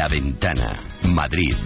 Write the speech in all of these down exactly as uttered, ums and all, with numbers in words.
La Ventana, Madrid.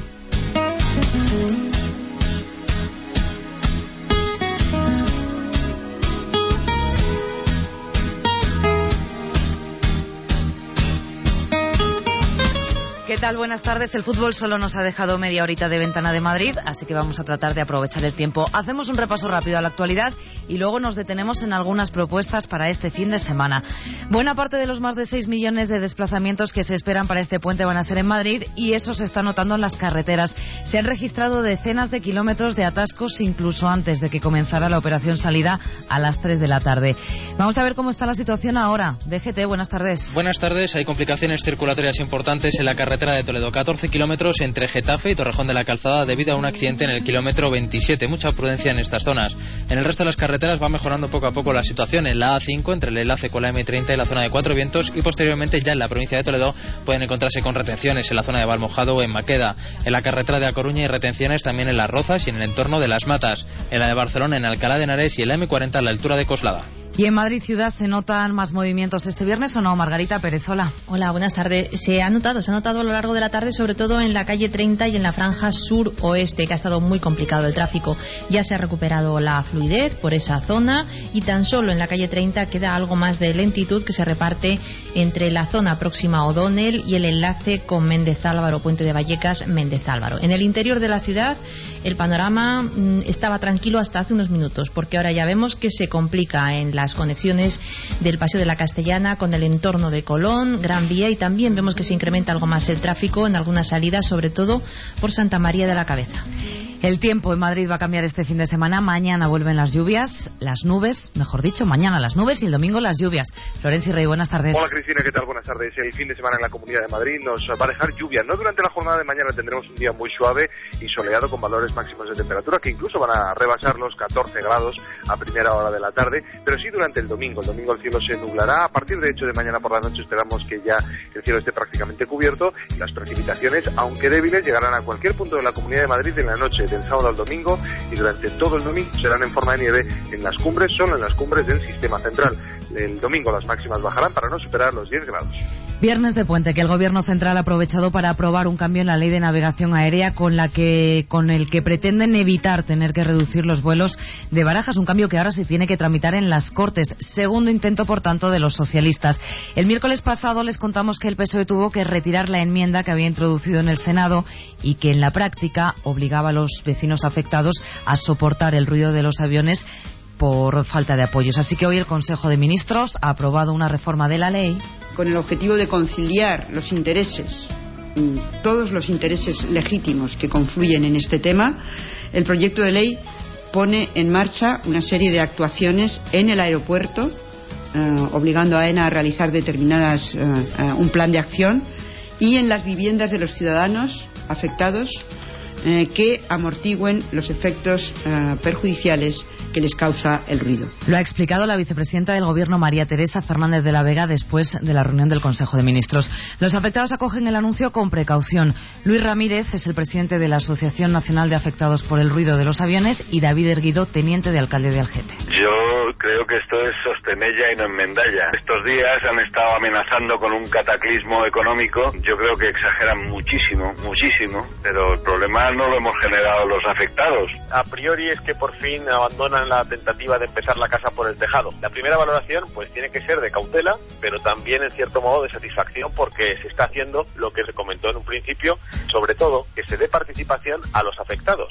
¿Qué tal? Buenas tardes. El fútbol solo nos ha dejado media horita de Ventana de Madrid, así que vamos a tratar de aprovechar el tiempo. Hacemos un repaso rápido a la actualidad y luego nos detenemos en algunas propuestas para este fin de semana. Buena parte de los más de seis millones de desplazamientos que se esperan para este puente van a ser en Madrid y eso se está notando en las carreteras. Se han registrado decenas de kilómetros de atascos incluso antes de que comenzara la operación salida a las tres de la tarde. Vamos a ver cómo está la situación ahora. D G T, buenas tardes. Buenas tardes. Hay complicaciones circulatorias importantes en la carretera de Toledo, catorce kilómetros entre Getafe y Torrejón de la Calzada debido a un accidente en el kilómetro veintisiete. Mucha prudencia en estas zonas. En el resto de las carreteras va mejorando poco a poco la situación. En la A cinco, entre el enlace con la eme treinta y la zona de Cuatro Vientos, y posteriormente ya en la provincia de Toledo pueden encontrarse con retenciones en la zona de Valmojado o en Maqueda. En la carretera de A Coruña hay retenciones también en Las Rozas y en el entorno de Las Matas. En la de Barcelona, en Alcalá de Henares, y en la eme cuarenta a la altura de Coslada. ¿Y en Madrid ciudad se notan más movimientos este viernes o no? Margarita Pérez, hola. Hola, buenas tardes. Se ha notado, se ha notado a lo largo de la tarde, sobre todo en la calle treinta y en la franja sur-oeste, que ha estado muy complicado el tráfico. Ya se ha recuperado la fluidez por esa zona y tan solo en la calle treinta queda algo más de lentitud que se reparte entre la zona próxima a O'Donnell y el enlace con Méndez Álvaro, Puente de Vallecas, Méndez Álvaro. En el interior de la ciudad el panorama mmm, estaba tranquilo hasta hace unos minutos, porque ahora ya vemos que se complica en las conexiones del Paseo de la Castellana con el entorno de Colón, Gran Vía, y también vemos que se incrementa algo más el tráfico en algunas salidas, sobre todo por Santa María de la Cabeza. El tiempo en Madrid va a cambiar este fin de semana. Mañana vuelven las lluvias, las nubes, mejor dicho, mañana las nubes y el domingo las lluvias. Florencia Rey, buenas tardes. Hola Cristina, ¿qué tal? Buenas tardes. El fin de semana en la Comunidad de Madrid nos va a dejar lluvia. No durante la jornada de mañana, tendremos un día muy suave y soleado con valores máximos de temperatura que incluso van a rebasar los catorce grados a primera hora de la tarde, pero sí durante el domingo. El domingo el cielo se nublará. A partir de hecho de mañana por la noche esperamos que ya el cielo esté prácticamente cubierto y las precipitaciones, aunque débiles, llegarán a cualquier punto de la Comunidad de Madrid en la noche del sábado al domingo, y durante todo el domingo serán en forma de nieve en las cumbres, solo en las cumbres del sistema central. El domingo las máximas bajarán para no superar los diez grados. Viernes de puente, que el Gobierno central ha aprovechado para aprobar un cambio en la Ley de Navegación Aérea con la que con el que pretenden evitar tener que reducir los vuelos de Barajas, un cambio que ahora se tiene que tramitar en las Cortes. Segundo intento, por tanto, de los socialistas. El miércoles pasado les contamos que el P S O E tuvo que retirar la enmienda que había introducido en el Senado y que en la práctica obligaba a los vecinos afectados a soportar el ruido de los aviones por falta de apoyos. Así que hoy el Consejo de Ministros ha aprobado una reforma de la ley con el objetivo de conciliar los intereses, todos los intereses legítimos que confluyen en este tema. El proyecto de ley pone en marcha una serie de actuaciones en el aeropuerto, eh, obligando a AENA a realizar determinadas eh, eh, un plan de acción, y en las viviendas de los ciudadanos afectados, eh, que amortigüen los efectos eh, perjudiciales que les causa el ruido. Lo ha explicado la vicepresidenta del Gobierno, María Teresa Fernández de la Vega, después de la reunión del Consejo de Ministros. Los afectados acogen el anuncio con precaución. Luis Ramírez es el presidente de la Asociación Nacional de Afectados por el Ruido de los Aviones y David Erguido, teniente de alcalde de Algete. Yo creo que esto es sostenella y no enmendalla. Estos días han estado amenazando con un cataclismo económico. Yo creo que exageran muchísimo, muchísimo, pero el problema no lo hemos generado los afectados. A priori es que por fin abandonan la tentativa de empezar la casa por el tejado. La primera valoración pues tiene que ser de cautela, pero también en cierto modo de satisfacción, porque se está haciendo lo que se comentó en un principio, sobre todo que se dé participación a los afectados.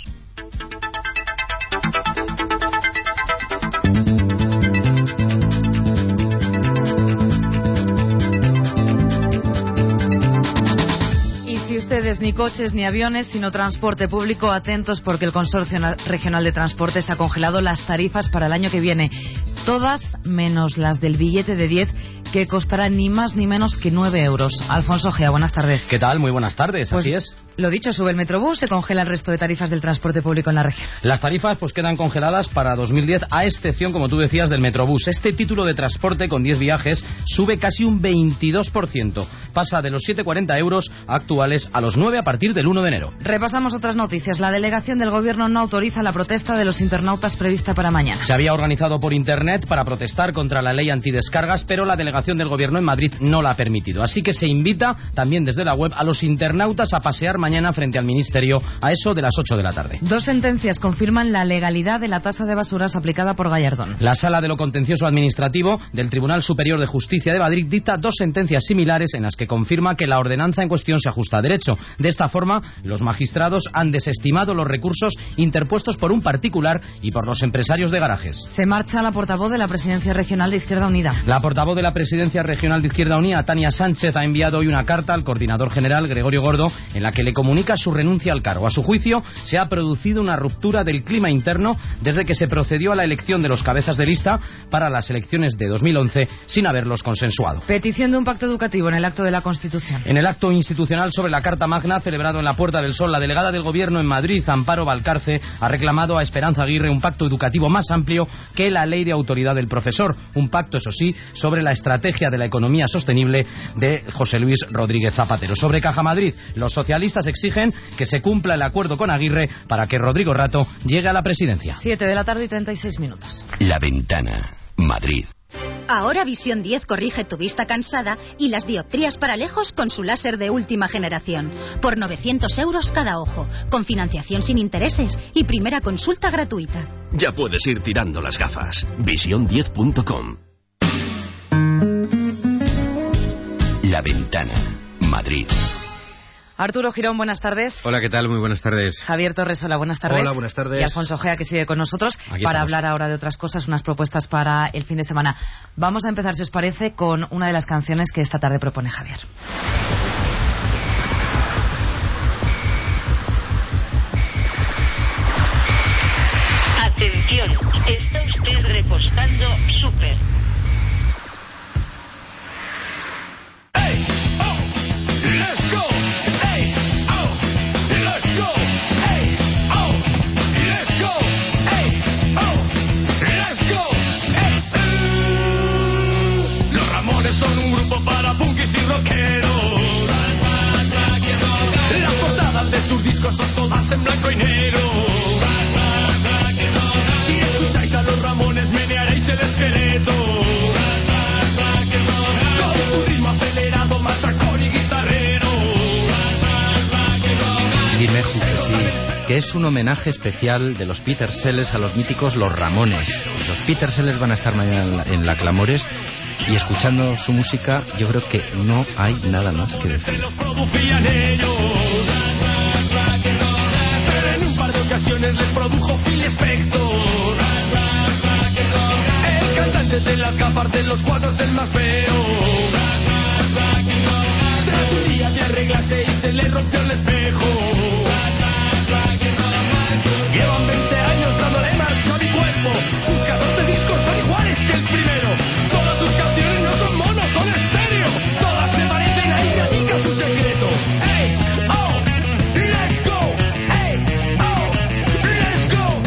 Si ustedes ni coches ni aviones, sino transporte público, atentos porque el Consorcio Regional de Transportes ha congelado las tarifas para el año que viene. Todas menos las del billete de diez, que costará ni más ni menos que nueve euros. Alfonso Gea, buenas tardes. ¿Qué tal? Muy buenas tardes, pues, así es. Lo dicho, sube el Metrobús, se congela el resto de tarifas del transporte público en la región. Las tarifas pues quedan congeladas para dos mil diez, a excepción, como tú decías, del Metrobús. Este título de transporte con diez viajes sube casi un veintidós por ciento. pasa de los siete coma cuarenta euros actuales a los nueve a partir del uno de enero. Repasamos otras noticias. La delegación del Gobierno no autoriza la protesta de los internautas prevista para mañana. Se había organizado por Internet para protestar contra la ley antidescargas, pero la delegación del Gobierno en Madrid no la ha permitido. Así que se invita también desde la web a los internautas a pasear mañana frente al Ministerio a eso de las ocho de la tarde. Dos sentencias confirman la legalidad de la tasa de basuras aplicada por Gallardón. La Sala de lo Contencioso Administrativo del Tribunal Superior de Justicia de Madrid dicta dos sentencias similares en las que confirma que la ordenanza en cuestión se ajusta a derecho. De esta forma, los magistrados han desestimado los recursos interpuestos por un particular y por los empresarios de garajes. Se marcha la portavoz de la Presidencia Regional de Izquierda Unida. La portavoz de la Presidencia Regional de Izquierda Unida, Tania Sánchez, ha enviado hoy una carta al coordinador general, Gregorio Gordo, en la que le comunica su renuncia al cargo. A su juicio, se ha producido una ruptura del clima interno desde que se procedió a la elección de los cabezas de lista para las elecciones de dos mil once sin haberlos consensuado. Petición de un pacto educativo en el acto de la Constitución. En el acto institucional sobre la Carta Magna, celebrado en la Puerta del Sol, la delegada del Gobierno en Madrid, Amparo Valcarce, ha reclamado a Esperanza Aguirre un pacto educativo más amplio que la ley de autoridad del profesor. Un pacto, eso sí, sobre la estrategia de la economía sostenible de José Luis Rodríguez Zapatero. Sobre Caja Madrid, los socialistas exigen que se cumpla el acuerdo con Aguirre para que Rodrigo Rato llegue a la presidencia. Siete de la tarde y treinta y seis minutos. La Ventana, Madrid. Ahora Visión diez corrige tu vista cansada y las dioptrías para lejos con su láser de última generación. Por novecientos euros cada ojo, con financiación sin intereses y primera consulta gratuita. Ya puedes ir tirando las gafas. visión diez punto com. La Ventana, Madrid. Arturo Girón, buenas tardes. Hola, ¿qué tal? Muy buenas tardes. Javier Torresola, buenas tardes. Hola, buenas tardes. Y Alfonso Gea, que sigue con nosotros Aquí para estamos. hablar ahora de otras cosas, unas propuestas para el fin de semana. Vamos a empezar, si os parece, con una de las canciones que esta tarde propone Javier. Atención, está usted repostando súper. Son un grupo para punkis y rockeros. Las portadas de sus discos son todas en blanco y negro. Si escucháis a los Ramones menearéis el esqueleto. Con su ritmo acelerado, machacón y guitarrero. Dime, Ju, que sí, que es un homenaje especial de los Peter Sellers a los míticos Los Ramones. Los Peter Sellers van a estar mañana en la, en la Clamores. Y escuchando su música, yo creo que no hay nada más que decir. Pero en un par de ocasiones les produjo Phil Spector. El cantante de las gafas de los cuadros del más feo. Tras un día de arreglarse y se le rompió el espejo. Llevan veinte años dándole marcha a mi cuerpo. Sus catorce discos son iguales que el primero. Todas sus canciones no son monos, son estéreo. Todas se parecen, ahí radica su secreto. Hey, oh, let's go. Hey, oh, let's go.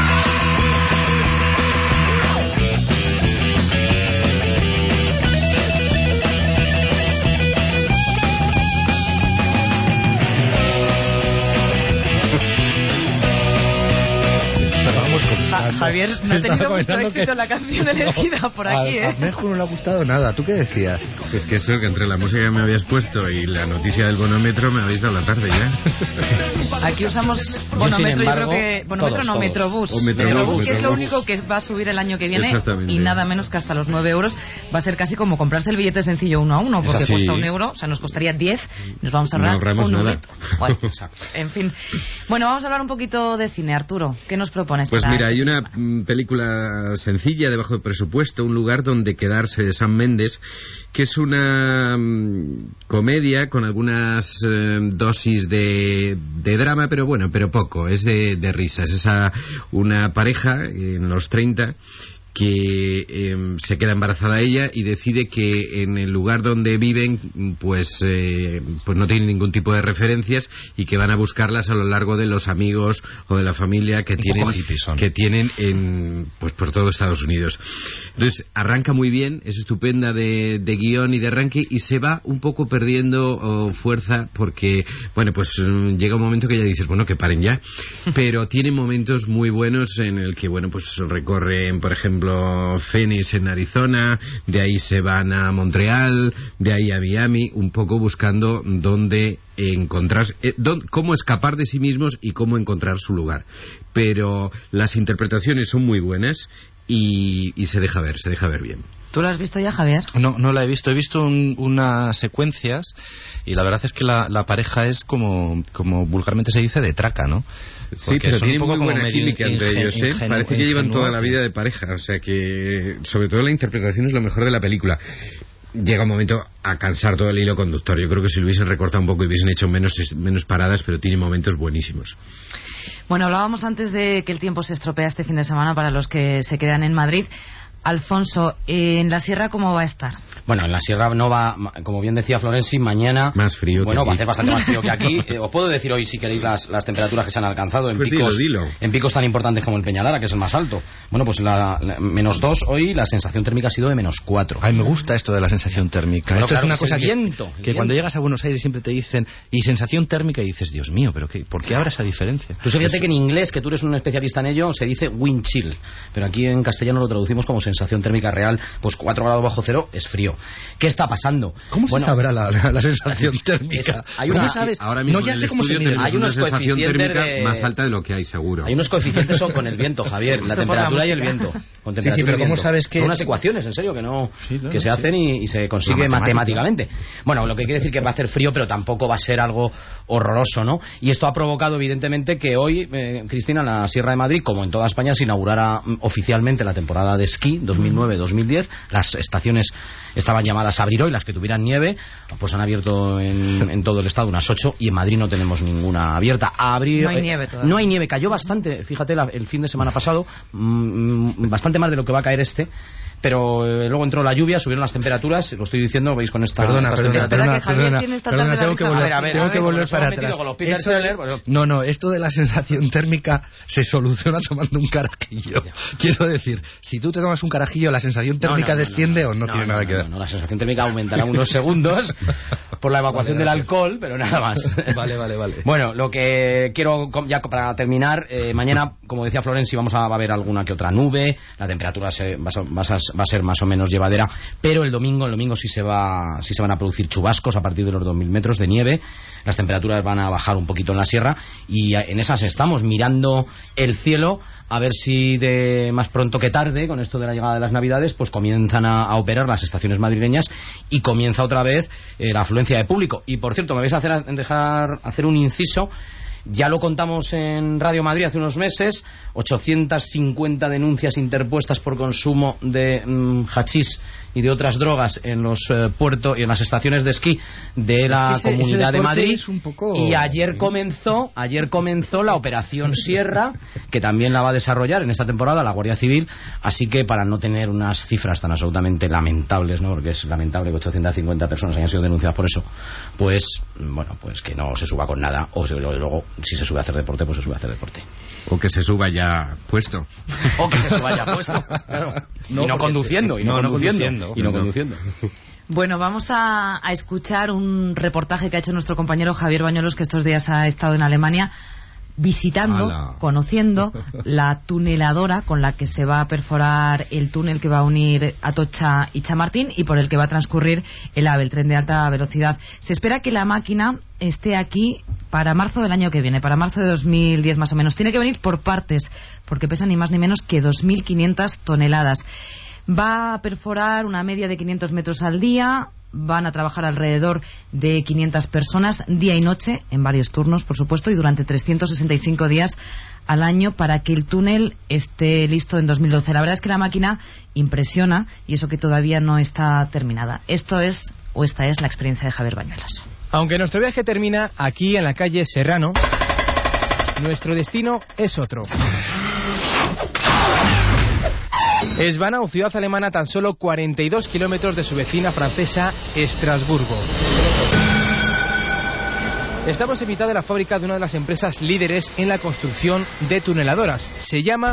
Ja, Javier, no ha tenido mucho éxito que... la canción elegida no, por aquí, a, ¿eh? A Mejo no le ha gustado nada. ¿Tú qué decías? Es que eso, que entre la música que me habías puesto y la noticia del bonómetro me habéis dado la tarde ya. Aquí usamos bonómetro, yo, yo creo que... Bonómetro no, Metrobús. O Metrobús, Metrobús, que es lo Metrobús. único que va a subir el año que viene Exactamente. y nada menos que hasta los nueve euros. Va a ser casi como comprarse el billete sencillo uno a uno, porque Sí. cuesta un euro, o sea, nos costaría diez, nos vamos a ahorrar No ahorramos un nada. eurito. Bueno, en fin. Bueno, vamos a hablar un poquito de cine. Arturo, ¿qué nos propones? Pues para mira, hay esta una semana? mm, película sencilla de bajo presupuesto, Un lugar donde quedarse, de Sam Mendes, que es una mm, comedia con algunas eh, dosis de, de drama, pero bueno, pero poco, es de, de risas. Es a una pareja en los treinta que eh, se queda embarazada ella y decide que en el lugar donde viven pues eh, pues no tienen ningún tipo de referencias y que van a buscarlas a lo largo de los amigos o de la familia que Un tienen poco hippies son. que tienen en pues por todo Estados Unidos. Entonces arranca muy bien, es estupenda de, de guión y de arranque, y se va un poco perdiendo oh, fuerza porque bueno pues mm, llega un momento que ya dices bueno que paren ya, pero tiene momentos muy buenos en el que bueno pues recorren por ejemplo Phoenix en Arizona, de ahí se van a Montreal, de ahí a Miami, un poco buscando dónde encontrar, eh, dónde, cómo escapar de sí mismos y cómo encontrar su lugar. Pero las interpretaciones son muy buenas y, y se deja ver, se deja ver bien. ¿Tú lo has visto ya, Javier? No, no la he visto. He visto un, unas secuencias y la verdad es que la, la pareja es como, como vulgarmente se dice, de traca, ¿no? Sí, pero son tiene un poco muy buena como medio química entre ingen- ellos, ¿eh? ingen- Parece que llevan toda la ingenuos. vida de pareja, o sea que sobre todo la interpretación es lo mejor de la película. Llega un momento a cansar todo el hilo conductor. Yo creo que si lo hubiesen recortado un poco y hubiesen hecho menos, menos paradas, pero tiene momentos buenísimos. Bueno, hablábamos antes de que el tiempo se estropea este fin de semana para los que se quedan en Madrid. Alfonso, ¿en la sierra cómo va a estar? Bueno, en la sierra no va, como bien decía Florenzi, mañana... Más frío Bueno, que va a aquí. hacer bastante más frío que aquí. Eh, os puedo decir hoy, si queréis, las, las temperaturas que se han alcanzado en Pues picos dilo, dilo. en picos tan importantes como el Peñalara, que es el más alto. Bueno, pues la, la- menos dos hoy, la sensación térmica ha sido de menos cuatro. Ay, me gusta esto de la sensación térmica. Bueno, esto claro, es una es cosa el que, viento, el que viento. cuando llegas a Buenos Aires siempre te dicen y sensación térmica y dices, Dios mío, pero qué, ¿por qué habrá esa diferencia? Tú fíjate Pues- que en inglés, que tú eres un especialista en ello, se dice wind chill, pero aquí en castellano lo traducimos como sensación térmica real, pues cuatro grados bajo cero es frío. ¿Qué está pasando? ¿Cómo Bueno, se sabrá la, la- la sensación térmica? es- hay ¿Cómo una- sabes? Ahora mismo no, ya en sé el cómo se estudio mide. tenemos Hay unos una sensación coeficientes térmica de- más alta de lo que hay, seguro. Hay unos coeficientes son con el viento, Javier, la Eso por la temperatura y el música. viento. Con Sí, temperatura sí, pero y ¿cómo viento. sabes que- Son unas ecuaciones, en serio, que no Sí, claro, que se sí. hacen y, y se consigue La matemática. matemáticamente. Bueno, lo que quiere decir que va a hacer frío, pero tampoco va a ser algo horroroso, ¿no? Y esto ha provocado, evidentemente, que hoy, eh, Cristina, en la Sierra de Madrid, como en toda España, se inaugurara mm, oficialmente la temporada de esquí dos mil nueve dos mil diez. Las estaciones estaban llamadas a abrir hoy, las que tuvieran nieve, pues han abierto en, en todo el estado unas ocho, y en Madrid no tenemos ninguna abierta. A abrir, No hay eh, nieve todavía. No hay nieve, cayó bastante, fíjate, la- el fin de semana pasado, mm, bastante más de lo que va a caer este, pero eh, luego entró la lluvia, subieron las temperaturas, lo estoy diciendo, veis con esta... Perdona, estas perdona, temperaturas. Espera, perdona, que Javier perdona, tiene esta perdona, tarde la tengo que risa. volver, A ver, a ver, tengo a ver, que como volver nos para hemos metido atrás. con los Peter Eso- Seller, bueno. no, no, esto de la sensación térmica se soluciona tomando un carajillo. Quiero decir, si tú te tomas un carajillo, ¿la sensación No, térmica no, no, desciende no, o no, no, tiene no, nada no, que ver? No, no, la sensación térmica aumentará unos segundos por la evacuación Vale, del gracias. alcohol, pero nada más. Vale, vale, vale. Bueno, lo que quiero, com- ya para terminar, eh, mañana, como decía Florenzi, vamos a, va a haber alguna que otra nube, la temperatura se, va, a, ser- va a- va a ser más o menos llevadera, pero el domingo, el domingo sí se va, sí se van a producir chubascos a partir de los dos mil metros de nieve, las temperaturas van a bajar un poquito en la sierra, y a- en esas estamos, mirando el cielo, a ver si de más pronto que tarde, con esto de la llegada de las Navidades, pues comienzan a, a operar las estaciones madrileñas y comienza otra vez eh, la afluencia de público. Y por cierto, me vais a hacer, dejar hacer un inciso. Ya lo contamos en Radio Madrid hace unos meses, ochocientas cincuenta denuncias interpuestas por consumo de mm, hachís y de otras drogas en los eh, puertos y en las estaciones de esquí de la Es que ese- Comunidad ese de deporte Madrid. es un poco- Y ayer comenzó, ayer comenzó la Operación Sierra, que también la va a desarrollar en esta temporada la Guardia Civil, así que para no tener unas cifras tan absolutamente lamentables, ¿no? Porque es lamentable que ochocientas cincuenta personas hayan sido denunciadas por eso, pues bueno, pues que no se suba con nada, o se- luego si se sube a hacer deporte, pues se sube a hacer deporte. O que se suba ya puesto. O que se suba ya puesto, claro. No, y no porque- conduciendo, y no, no, no conduciendo, conduciendo. y no No. conduciendo. Bueno, vamos a, a escuchar un reportaje que ha hecho nuestro compañero Javier Bañuelos, que estos días ha estado en Alemania visitando, ¡Hala! conociendo la tuneladora con la que se va a perforar el túnel que va a unir Atocha y Chamartín y por el que va a transcurrir el AVE, el tren de alta velocidad. Se espera que la máquina esté aquí para marzo del año que viene, para marzo de dos mil diez más o menos. Tiene que venir por partes, porque pesa ni más ni menos que dos mil quinientas toneladas. Va a perforar una media de quinientos metros al día. Van a trabajar alrededor de quinientas personas día y noche, en varios turnos, por supuesto, y durante trescientos sesenta y cinco días al año para que el túnel esté listo en dos mil doce. La verdad es que la máquina impresiona, y eso que todavía no está terminada. Esto es, o esta es, la experiencia de Javier Bañuelos. Aunque nuestro viaje termina aquí en la calle Serrano, nuestro destino es otro. Es Vanau, ciudad alemana a tan solo cuarenta y dos kilómetros de su vecina francesa, Estrasburgo. Estamos en mitad de la fábrica de una de las empresas líderes en la construcción de tuneladoras. Se llama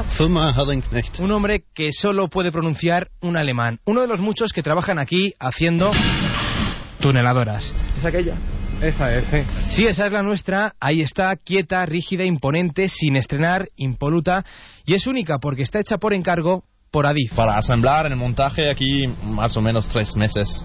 un hombre que solo puede pronunciar un alemán. Uno de los muchos que trabajan aquí haciendo tuneladoras. ¿Es aquella? Esa es, sí. Sí, esa es la nuestra. Ahí está, quieta, rígida, imponente, sin estrenar, impoluta. Y es única porque está hecha por encargo por Adif. Para asemblar el montaje aquí más o menos tres meses.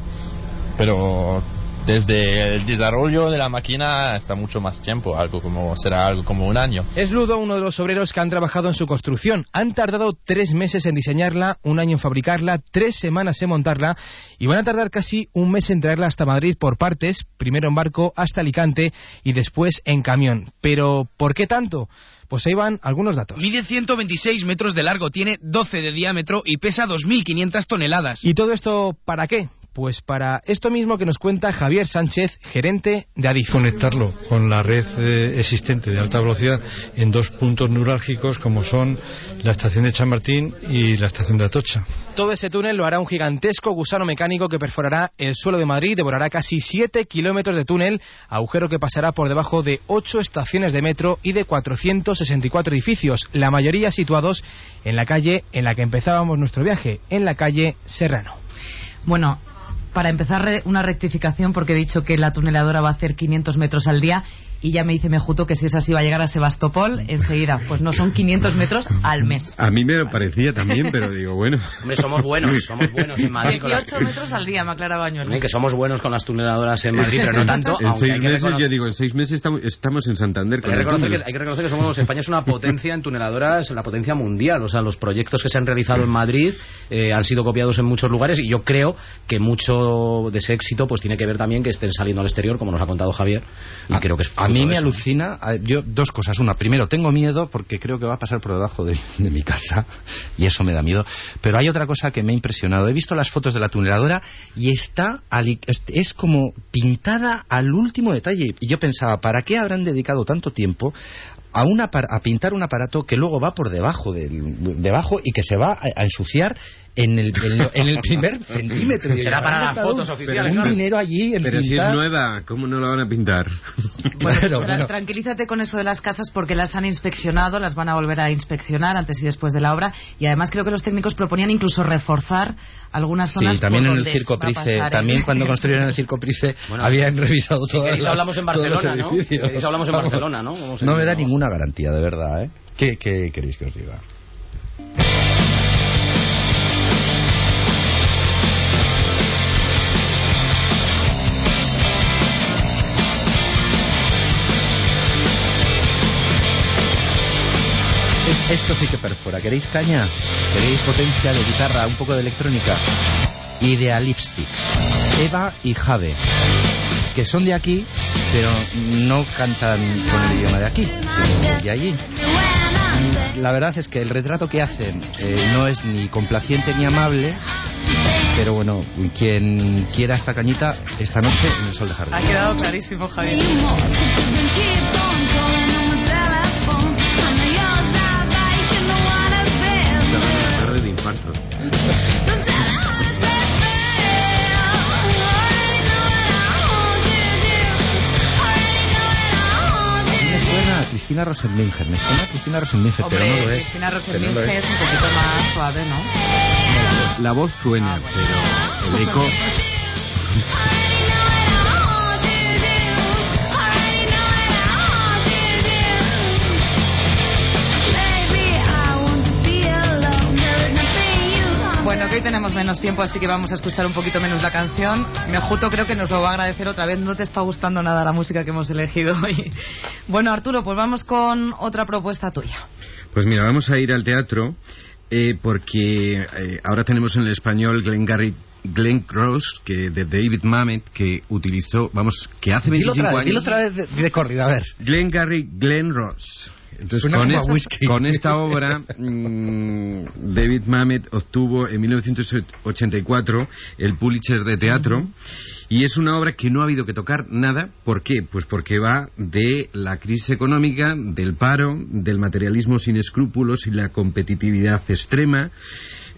Pero desde el desarrollo de la máquina está mucho más tiempo, algo como será algo como un año. Es Ludo, uno de los obreros que han trabajado en su construcción. Han tardado tres meses en diseñarla, un año en fabricarla, tres semanas en montarla y van a tardar casi un mes en traerla hasta Madrid por partes, primero en barco hasta Alicante y después en camión. Pero ¿por qué tanto? Pues ahí van algunos datos. Mide ciento veintiséis metros de largo, tiene doce de diámetro y pesa dos mil quinientas toneladas. ¿Y todo esto para qué? Pues para esto mismo que nos cuenta Javier Sánchez, gerente de Adif. Conectarlo con la red eh, existente de alta velocidad en dos puntos neurálgicos como son la estación de Chamartín y la estación de Atocha. Todo ese túnel lo hará un gigantesco gusano mecánico que perforará el suelo de Madrid, devorará casi siete kilómetros de túnel, agujero que pasará por debajo de ocho estaciones de metro y de cuatrocientos sesenta y cuatro edificios, la mayoría situados en la calle en la que empezábamos nuestro viaje, en la calle Serrano. Bueno, para empezar, una rectificación, porque he dicho que la tuneladora va a hacer quinientos metros al día y ya me dice Mejuto que si es así va a llegar a Sebastopol enseguida. Pues no, son quinientos metros al mes. A mí me lo parecía también, pero digo, bueno. Hombre, somos buenos, somos buenos en Madrid. dieciocho metros al día, me aclara Bañuelos. Que somos buenos con las tuneladoras en Madrid, pero no tanto. En seis meses, reconocer... yo digo, en seis meses estamos, estamos en Santander. Con hay, que reconocer el que, hay que reconocer que somos, España es una potencia en tuneladoras, la potencia mundial. O sea, los proyectos que se han realizado en Madrid eh, han sido copiados en muchos lugares y yo creo que mucho de ese éxito pues tiene que ver también que estén saliendo al exterior, como nos ha contado Javier. Y a, creo que es a mí me eso. alucina. Yo, dos cosas. Una, primero, tengo miedo porque creo que va a pasar por debajo de, de mi casa y eso me da miedo. Pero hay otra cosa que me ha impresionado. He visto las fotos de la tuneladora y está es como pintada al último detalle. Y yo pensaba, ¿para qué habrán dedicado tanto tiempo a, una, a pintar un aparato que luego va por debajo del, debajo y que se va a, a ensuciar en el, en, en el primer centímetro? Será para las fotos oficiales, un claro. dinero allí en pero pintar. Si es nueva, ¿cómo no la van a pintar? Bueno, Claro, tra bueno. Tranquilízate con eso de las casas porque las han inspeccionado, las van a volver a inspeccionar antes y después de la obra y además creo que los técnicos proponían incluso reforzar algunas zonas. Sí, también por en el donde Circo va a Price, pasar, también ¿eh? cuando construyeron el Circo Price Bueno, habían revisado si todas queréis las, hablamos en todos los Barcelona, ¿no? edificios. Si queréis hablamos en Barcelona, ¿no? Vamos No en- me da vamos. ninguna garantía, de verdad, ¿eh? ¿Qué, qué queréis que os diga? Esto sí que perfora. ¿Queréis caña? ¿Queréis potencia de guitarra? ¿Un poco de electrónica? Idealistics. Eva y Jave, que son de aquí, pero no cantan con el idioma de aquí, sino de allí. Y la verdad es que el retrato que hacen eh, no es ni complaciente ni amable, pero bueno, quien quiera esta cañita, esta noche en el Sol de Jardín. Ha quedado clarísimo, Javier. Tarde de infarto. Me suena a Cristina Rosenbinger, me suena a Cristina Rosenbinger, pero no Hombre, lo es. Cristina Pero no lo Rosenbinger es. es un poquito más suave, ¿no? La voz suena, pero el eco... Bueno, que hoy tenemos menos tiempo, así que vamos a escuchar un poquito menos la canción. Mejuto creo que nos lo va a agradecer otra vez. No te está gustando nada la música que hemos elegido hoy. Bueno, Arturo, pues vamos con otra propuesta tuya. Pues mira, vamos a ir al teatro eh, porque eh, ahora tenemos en el español Glengarry Glen Ross, que de David Mamet, que utilizó, vamos, que hace Dilo veinticinco otra vez, años... dilo otra vez de, de corrida, a ver. Glengarry Glen Ross. Entonces, Suena con como a esta, whisky. con esta obra, mmm, David Mamet obtuvo en mil novecientos ochenta y cuatro el Pulitzer de teatro. Uh-huh. Y es una obra que no ha habido que tocar nada. ¿Por qué? Pues porque va de la crisis económica, del paro, del materialismo sin escrúpulos y la competitividad extrema.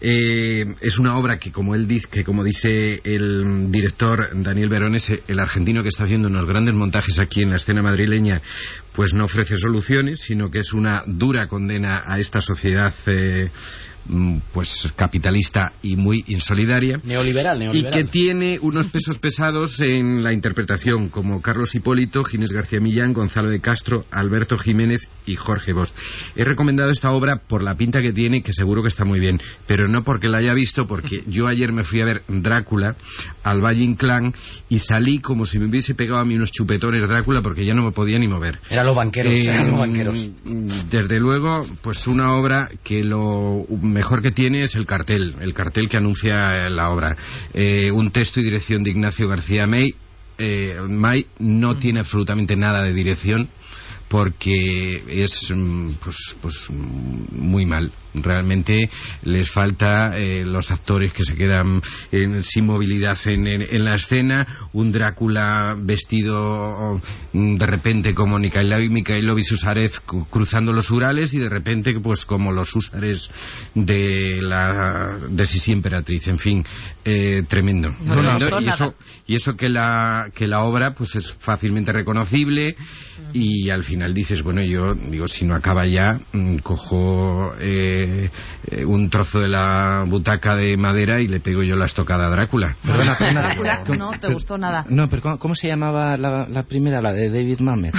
Eh, es una obra que, como él dice, que como dice el director Daniel Verones, el argentino que está haciendo unos grandes montajes aquí en la escena madrileña, pues no ofrece soluciones, sino que es una dura condena a esta sociedad eh, pues capitalista y muy insolidaria, neoliberal, neoliberal, y que tiene unos pesos pesados en la interpretación, como Carlos Hipólito, Ginés García Millán, Gonzalo de Castro, Alberto Jiménez y Jorge Bosch. He recomendado esta obra por la pinta que tiene, que seguro que está muy bien, pero no porque la haya visto, porque yo ayer me fui a ver Drácula al Valle Inclán y salí como si me hubiese pegado a mí unos chupetones Drácula, porque ya no me podía ni mover. Eran los banqueros, eh, eran los banqueros. Desde luego, pues una obra que lo mejor que tiene es el cartel, el cartel que anuncia la obra. Eh, un texto y dirección de Ignacio García May. Eh, May no tiene absolutamente nada de dirección, porque es pues, pues muy mal. Realmente les falta eh, los actores que se quedan en, sin movilidad en, en, en la escena, un Drácula vestido de repente como Nikolaevich Mikhailovich Usarev cruzando los Urales, y de repente pues como los húsares de la de Sisi Emperatriz. En fin, eh, tremendo, no, tremendo. No, y eso y eso que la que la obra pues es fácilmente reconocible, y al final dices, bueno, yo digo, si no acaba ya, mmm, cojo eh, Eh, un trozo de la butaca de madera y le pego yo la estocada a Drácula. Perdona, perdona. Drácula no te gustó nada. No, pero ¿cómo, cómo se llamaba la, la primera, la de David Mamet?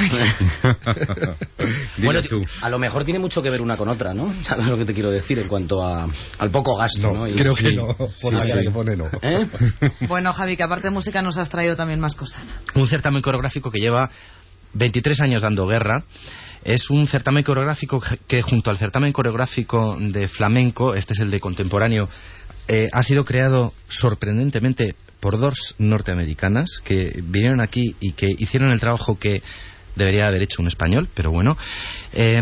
Bueno, tú. A lo mejor tiene mucho que ver una con otra, ¿no? ¿Sabes lo que te quiero decir en cuanto a, al poco gasto? No, ¿no? Y creo sí, que no. sí, Por la sí, cara sí. que pone, no. ¿Eh? Bueno, Javi, que aparte de música nos has traído también más cosas. Un certamen coreográfico que lleva veintitrés años dando guerra. Es un certamen coreográfico que, junto al certamen coreográfico de flamenco, este es el de contemporáneo, eh, ha sido creado sorprendentemente por dos norteamericanas que vinieron aquí y que hicieron el trabajo que debería haber hecho un español, pero bueno. Eh,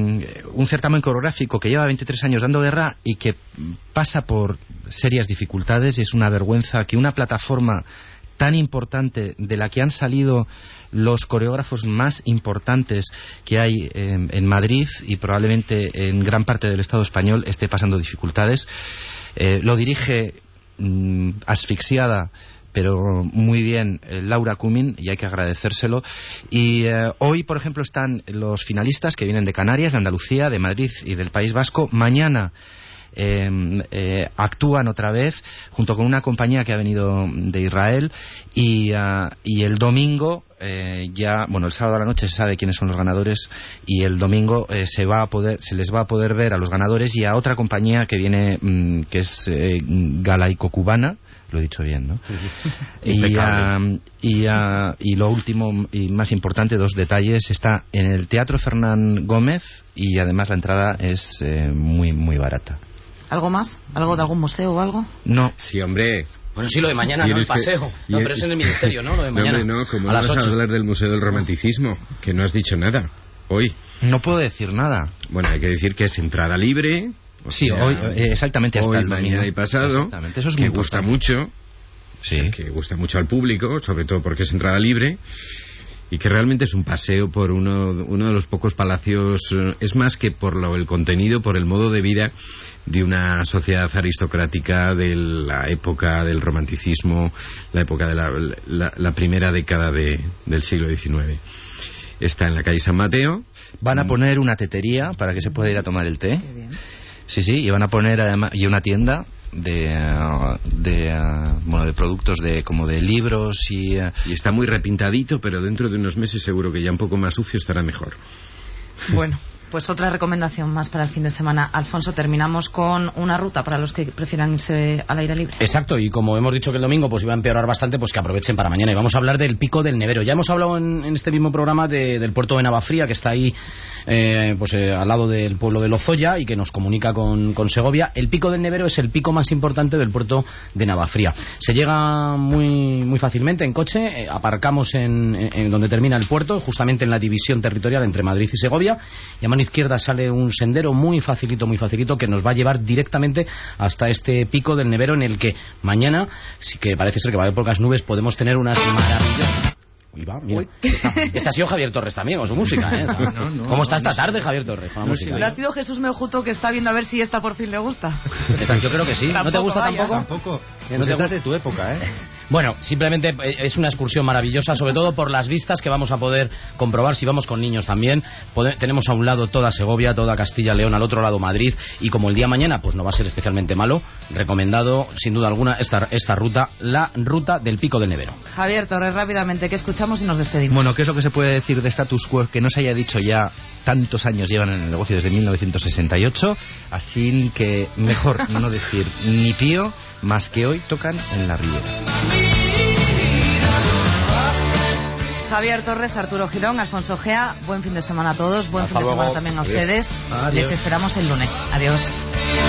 un certamen coreográfico que lleva veintitrés años dando guerra y que pasa por serias dificultades, y es una vergüenza que una plataforma tan importante, de la que han salido los coreógrafos más importantes que hay eh, en Madrid y probablemente en gran parte del Estado español, esté pasando dificultades. Eh, lo dirige mm, asfixiada, pero muy bien, eh, Laura Cumin, y hay que agradecérselo. Y eh, hoy, por ejemplo, están los finalistas que vienen de Canarias, de Andalucía, de Madrid y del País Vasco. Mañana Eh, eh, actúan otra vez junto con una compañía que ha venido de Israel, y, uh, y el domingo eh, ya, bueno, el sábado a la noche se sabe quiénes son los ganadores, y el domingo eh, se va a poder, se les va a poder ver a los ganadores y a otra compañía que viene, mmm, que es eh, Galaico-Cubana. Lo he dicho bien, ¿no? y, uh, y, uh, y lo último y más importante, dos detalles: está en el Teatro Fernán Gómez, y además la entrada es eh, muy muy barata. ¿Algo más? ¿Algo de algún museo o algo? No. Sí, hombre. Bueno, sí, lo de mañana, ¿no? El paseo. Que... No, pero es en el ministerio, ¿no? Lo de mañana. No, hombre, no, como a vas las ocho. a hablar del Museo del Romanticismo, que no has dicho nada hoy. No puedo decir nada. Bueno, hay que decir que es entrada libre. Sí, sea, hoy, eh, exactamente, hasta hoy, el domingo. mañana y pasado. Exactamente, eso es que muy gusta importante. mucho. Sí. O sea, que gusta mucho al público, sobre todo porque es entrada libre. Y que realmente es un paseo por uno, uno de los pocos palacios, es más que por lo, el contenido, por el modo de vida de una sociedad aristocrática de la época del romanticismo, la época de la, la, la primera década de, del siglo diecinueve. Está en la calle San Mateo. Van a poner una tetería para que se pueda ir a tomar el té. Sí, sí, y van a poner además, y una tienda de de uh, bueno, de productos de como de libros y uh, y está muy repintadito, pero dentro de unos meses seguro que ya un poco más sucio estará mejor. Bueno, pues otra recomendación más para el fin de semana. Alfonso, terminamos con una ruta para los que prefieran irse al aire libre. Exacto, y como hemos dicho que el domingo pues iba a empeorar bastante, pues que aprovechen para mañana. Y vamos a hablar del Pico del Nevero. Ya hemos hablado en, en este mismo programa de, del puerto de Navafría, que está ahí eh, pues eh, al lado del pueblo de Lozoya y que nos comunica con, con Segovia. El Pico del Nevero es el pico más importante del puerto de Navafría. Se llega muy muy fácilmente en coche, eh, aparcamos en, en, en donde termina el puerto, justamente en la división territorial entre Madrid y Segovia, y a mano izquierda sale un sendero muy facilito, muy facilito, que nos va a llevar directamente hasta este Pico del Nevero, en el que mañana, sí que parece ser que va a haber pocas nubes, podemos tener unas maravillas. Uy, va, mira. Esta, este ha sido Javier Torres también, con su música, ¿eh? No, no, no, ¿Cómo está esta tarde, Javier Torres, con la música? Pero ha sido Jesús Mejuto, que está viendo a ver si esta por fin le gusta. Yo creo que sí. ¿No te gusta tampoco? Tampoco. No te Estás de tu época, ¿eh? Bueno, simplemente es una excursión maravillosa, sobre todo por las vistas que vamos a poder comprobar si vamos con niños también. Pode- tenemos a un lado toda Segovia, toda Castilla y León, al otro lado Madrid, y como el día mañana pues no va a ser especialmente malo, recomendado sin duda alguna esta, esta ruta, la ruta del Pico del Nevero. Javier Torres, rápidamente, ¿qué escuchamos y nos despedimos? Bueno, ¿qué es lo que se puede decir de Status Quo que no se haya dicho ya? Tantos años llevan en el negocio, desde mil novecientos sesenta y ocho, así que mejor no decir ni pío, más que hoy tocan en la Riera. Javier Torres, Arturo Girón, Alfonso Gea, buen fin de semana a todos, buen Hasta fin de semana luego. también a Adiós. ustedes. Adiós. Les esperamos el lunes. Adiós.